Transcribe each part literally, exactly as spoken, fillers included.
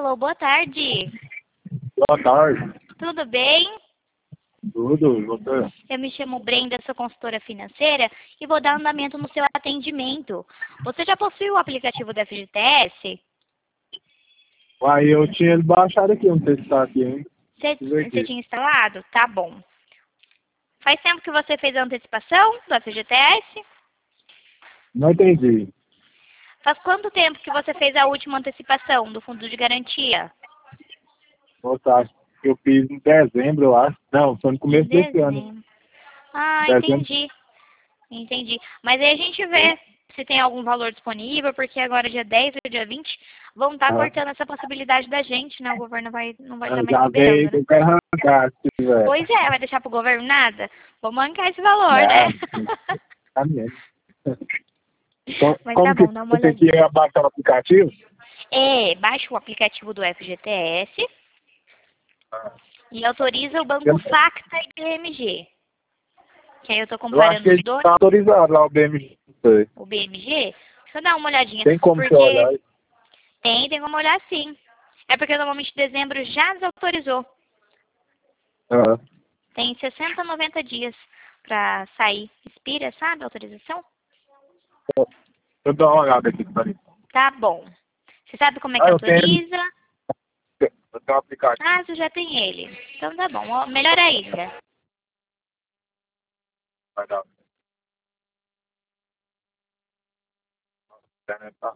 Alô, boa tarde. Boa tarde. Tudo bem? Tudo, você? Eu me chamo Brenda, sou consultora financeira e vou dar andamento no seu atendimento. Você já possui o aplicativo da F G T S? Aí eu tinha ele baixado aqui, não sei se tá aqui, hein? Você, Deixa eu ver você aqui. tinha instalado? Tá bom. Faz tempo que você fez a antecipação do F G T S? Não entendi. Faz quanto tempo que você fez a última antecipação do fundo de garantia? Boa que eu fiz em dezembro, eu acho. Não, foi no começo desse ano. Dezembro. Ah, Dezembro. entendi. Entendi. Mas aí a gente vê se tem algum valor disponível, porque agora dia dez ou dia vinte vão estar Ah. cortando essa possibilidade da gente, né? O governo vai, não vai estar Eu mais já veio, liberando, né? eu quero arrancar, se tiver. Pois é, vai deixar pro governo nada? Vamos mancar esse valor, É, né? tá mesmo. Como, Mas tá como que bom, dá uma você tem que olhadinha. baixar o aplicativo? É, baixa o aplicativo do F G T S e autoriza o banco Eu, Facta e B M G. Que aí eu tô eu acho comparando que os ele dois, tá autorizado lá, o B M G. Não sei. o B M G. Deixa eu dar uma olhadinha, Tem como você porque olhar aí? tem, tem como olhar sim. É porque normalmente dezembro já desautorizou. Ah. Tem sessenta a noventa dias pra sair. Expira, sabe, a autorização? Deixa eu dar uma olhada aqui, peraí. Tá bom. Você sabe como é que Ah, eu tenho, autoriza? eu tenho um aplicativo. Ah, você já tem ele. Então tá bom. Ó, melhor ainda. Vai dar. Internet tá.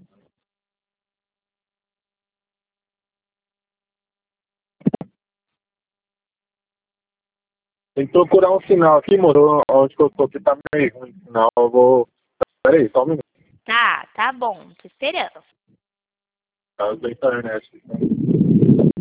Tem que procurar um sinal aqui, moro. Onde que eu tô aqui tá meio ruim. Não, eu vou. Peraí, só um minuto. Tá, tá bom. Tô esperando. Tá da internet.